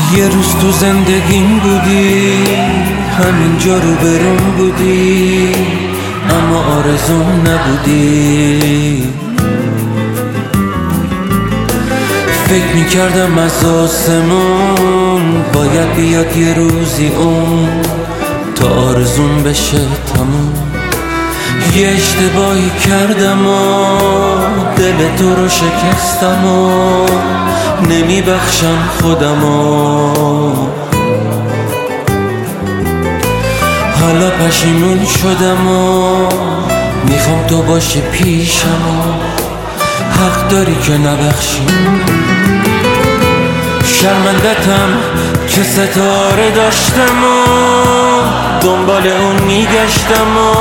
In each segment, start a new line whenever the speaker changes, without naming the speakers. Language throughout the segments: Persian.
یه روز تو زندگیم بودی، همینجا رو برون بودی، اما آرزوم نبودی. فکر میکردم از آسمون باید بیاد یه روزی اون تا آرزوم بشه تموم. یه اشتباهی کردم و دل تو رو شکستم و نمیبخشم خودم و حالا پشیمون شدم و میخوام تو باشی پیشم و حق داری که نبخشی. شرمندتم که ستاره داشتم و دنبال اون میگشتم و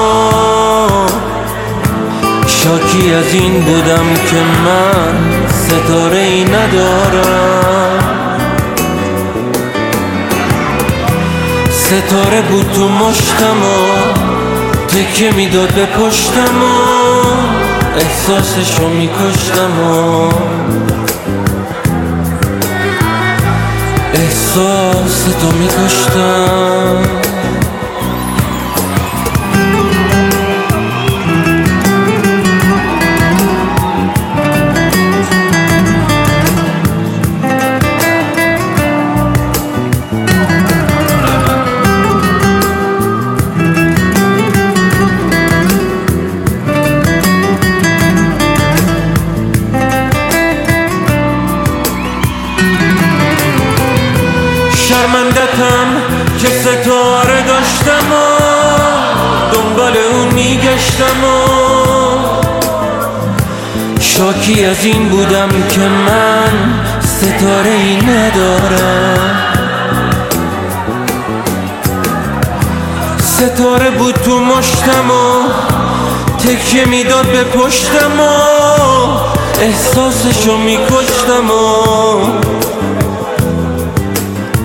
شاکی از این بودم که من ستاره ای ندارم. ستاره بود تو مشتم و تکه میداد به پشتم و احساسشو میکشتم و احساس تو میکشتم. شرمندتم که ستاره داشتم و دنبال اون میگشتم و شاکی از این بودم که من ستاره ای ندارم. ستاره بود تو مشتم و تکیه میداد به پشتم و احساسشو میکشتم و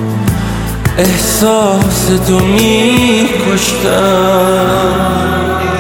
احساس تو میکشتم.